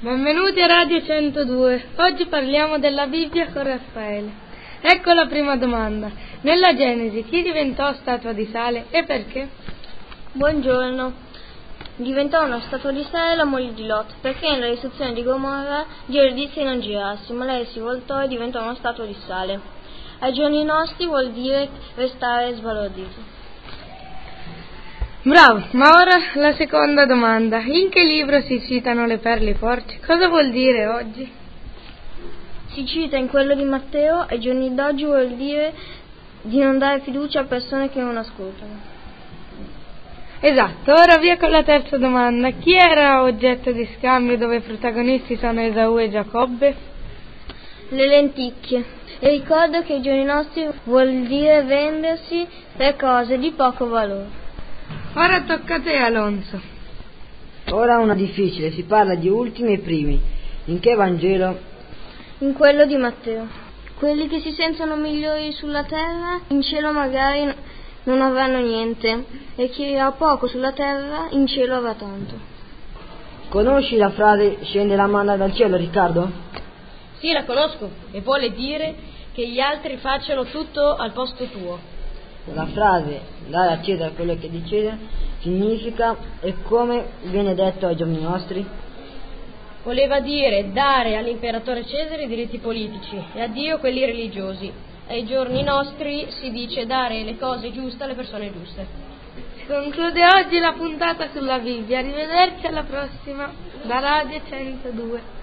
Benvenuti a Radio 102. Oggi parliamo della Bibbia con Raffaele. Ecco la prima domanda. Nella Genesi chi diventò statua di sale e perché? Buongiorno. Diventò una statua di sale la moglie di Lot, perché nella distruzione di Gomorra Dio le disse di non girarsi, ma lei si voltò e diventò una statua di sale. Ai giorni nostri vuol dire restare sbalordito. Bravo, ma ora la seconda domanda. In che libro si citano le perle forti? Cosa vuol dire oggi? Si cita in quello di Matteo, ai giorni d'oggi vuol dire di non dare fiducia a persone che non ascoltano. Esatto, ora via con la terza domanda. Chi era oggetto di scambio dove i protagonisti sono Esaù e Giacobbe? Le lenticchie. E ricordo che ai giorni nostri vuol dire vendersi per cose di poco valore. Ora tocca a te, Alonso. Ora una difficile, si parla di ultimi e primi. In che Vangelo? In quello di Matteo. Quelli che si sentono migliori sulla terra, in cielo magari non avranno niente, e chi ha poco sulla terra, in cielo avrà tanto. Conosci la frase scende la manna dal cielo, Riccardo? Sì, la conosco, e vuole dire che gli altri facciano tutto al posto tuo. La frase dare a Cesare quello che è di Cesare significa e come viene detto ai giorni nostri? Voleva dire dare all'imperatore Cesare i diritti politici e a Dio quelli religiosi. Ai giorni nostri si dice dare le cose giuste alle persone giuste. Si conclude oggi la puntata sulla Bibbia. Arrivederci alla prossima da Radio 102.